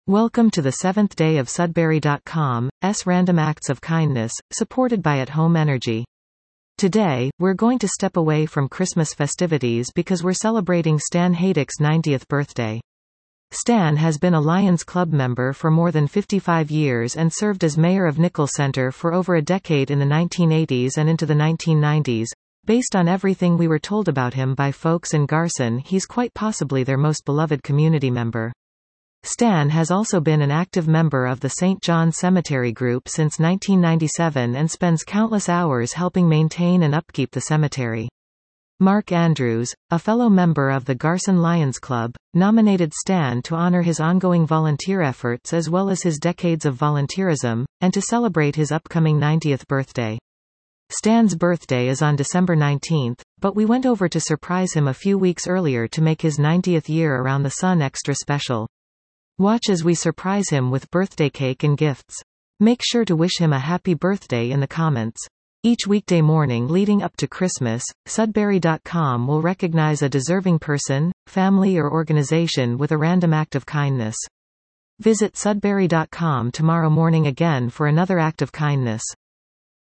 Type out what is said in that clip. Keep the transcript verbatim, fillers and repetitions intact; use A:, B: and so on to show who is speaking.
A: Welcome to the seventh day of Sudbury dot com's Random Acts of Kindness, supported by At Home Energy. Today, we're going to step away from Christmas festivities because we're celebrating Stan Haydock's ninetieth birthday. Stan has been a Lions Club member for more than fifty-five years and served as mayor of Nichols Center for over a decade in the nineteen eighties and into the nineteen nineties. Based on everything we were told about him by folks in Garson, he's quite possibly their most beloved community member. Stan has also been an active member of the Saint John Cemetery Group since nineteen ninety-seven and spends countless hours helping maintain and upkeep the cemetery. Mark Andrews, a fellow member of the Garson Lions Club, nominated Stan to honor his ongoing volunteer efforts as well as his decades of volunteerism, and to celebrate his upcoming ninetieth birthday. Stan's birthday is on December nineteenth, but we went over to surprise him a few weeks earlier to make his ninetieth year around the sun extra special. Watch as we surprise him with birthday cake and gifts. Make sure to wish him a happy birthday in the comments. Each weekday morning leading up to Christmas, Sudbury dot com will recognize a deserving person, family or organization with a random act of kindness. Visit Sudbury dot com tomorrow morning again for another act of kindness.